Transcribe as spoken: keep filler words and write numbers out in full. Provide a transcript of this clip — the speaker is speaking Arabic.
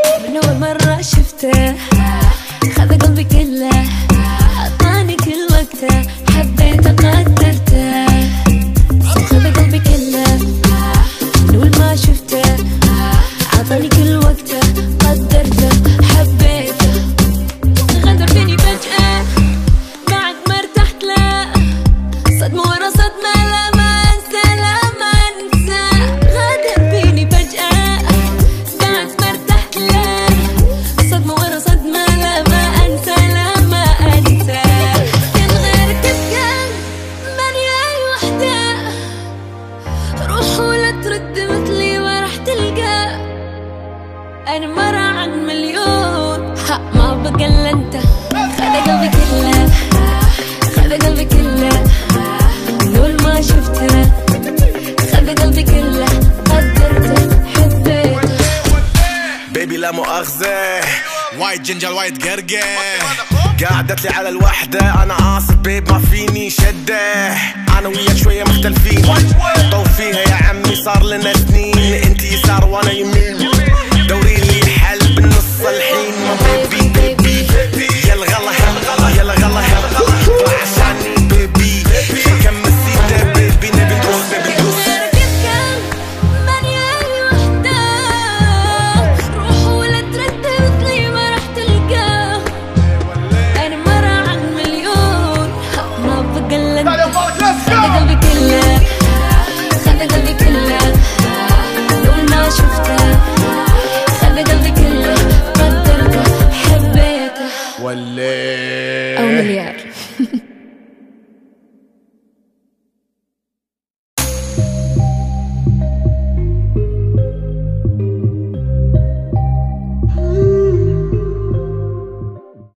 من أول مرة شفته خذ قلبي كله، عطاني كل وقته، حبيته قدرته. خذ قلبي كله من أول ما شفته، عطاني كل وقته، قدرته حبيته. غدر فيني فجأة بعد ما ارتحت له، صدمة ورا صدمة لا ما انسى لا ما انسى. غدر فيني فجأة بعد ما ارتحت له، صدمة ورا صدمة لا ما انسى لا ما انسى. كان غيرك بكان ماني اي وحدة، روح ولا ترد مثلي وراح تلقى. انا مرة عن مليون حق ما بقى الا انت. خذ قلبي كله خذ قلبي كله من أول ما شفته، خذ قلبي كله، قدرته حبيته. بيبي لا مؤاخذة، وايد جنجل وايد قرقة، قعدت لي على الوحدة. أنا آسف بيب ما فيني شدة، أنا وياك شوية مختلفين. طوف فيها يا عمي صار لنا سنين، أنت يسار وأنا يمين، دوري لي حل بالنص الحين. ما بيبي بيبي يلا غلا يلا غلا طلع عشاني بيبي، كم مسيته بيبي نبي ندوس نبي ندوس. غيرك كان ماني أي وحدة، روح ولا ترد مثلي ما راح تلقاه. أنا مرة عن مليون ما بقى إلا أنت. خذ قلبي كله